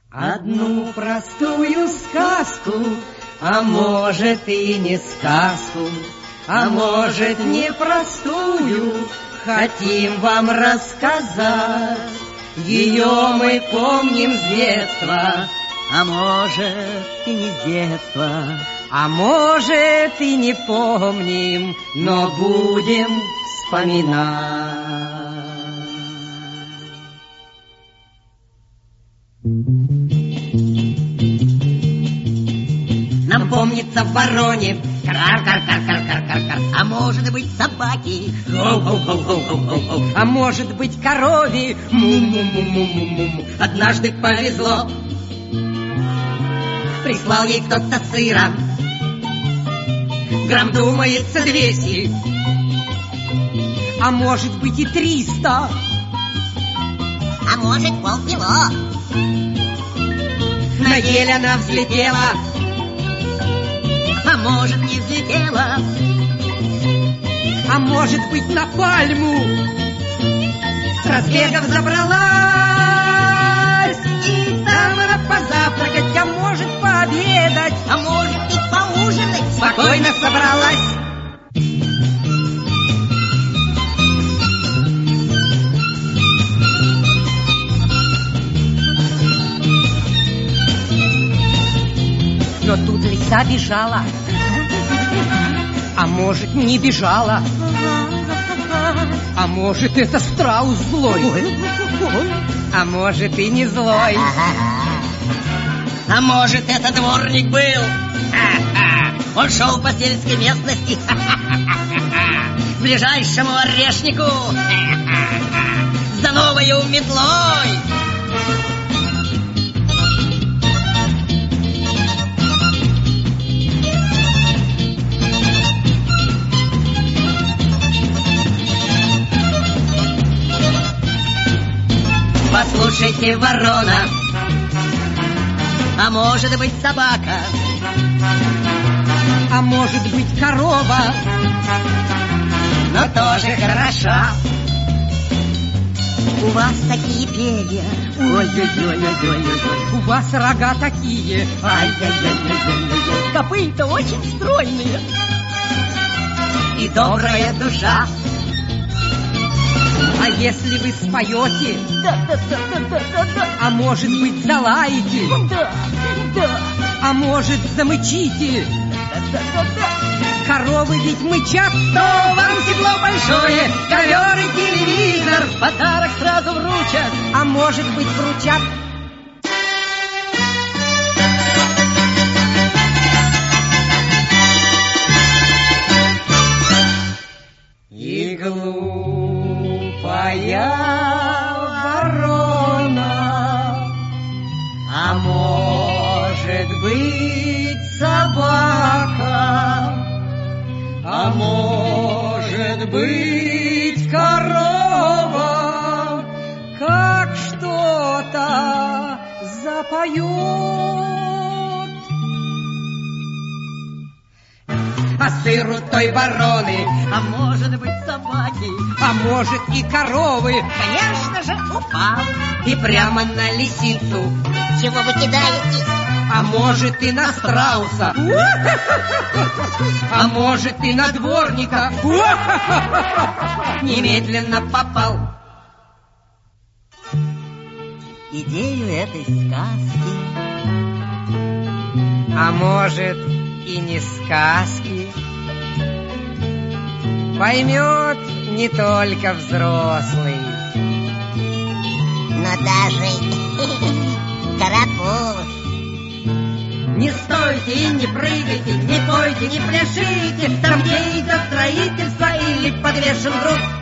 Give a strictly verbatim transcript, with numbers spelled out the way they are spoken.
Одну простую сказку, а может и не сказку, а может непростую, хотим вам рассказать. Ее мы помним с детства, а может и не с детства, а может и не помним, но будем вспоминать. Нам помнится в вороне кар-кар-кар-кар-кар-кар-кар, а может быть собаки, а может быть корове, му-му-му-му-му-му. Однажды повезло, прислал ей кто-то сыра, грамм, думается, двести, а может быть и триста, а может полкило. На ель она взлетела, а может не взлетела, а может быть на пальму с разбегов забралась, и там она позавтракать, а может пообедать, а может и поужинать спокойно собралась. Но тут лиса бежала, а может не бежала, а может это страус злой, а может и не злой, а может это дворник был. Он шел по сельской местности к ближайшему орешнику за новою метлой. Послушайте, ворона, а может быть собака, а может быть корова, но тоже хороша. У вас такие перья, ой-ой-ой-ой-ой-ой, у вас рога такие, ай-яй-яй-яй-яй-яй, копыта очень стройные и добрая душа. А если вы споете, да, да, да, да, да, да, да. а может быть залаете, да, да. а может замычите, да, да, да, да. Коровы ведь мычат, то вам тепло большое, ковер и телевизор в подарок сразу вручат, а может быть вручат. И глупая ворона, а может быть собака, а может быть корова, как что-то запоет. А сыр у той вороны, а может быть собаки, а может и коровы, конечно же, упал и прямо на лисицу. Чего вы кидаете? А может и на страуса, а может и на дворника. Немедленно попал. Идею этой сказки, а может и не сказки, поймет не только взрослый, но даже карапуз. Не стойте и не прыгайте, не пойте, не пляшите, там, где идет строительство или подвешен груз.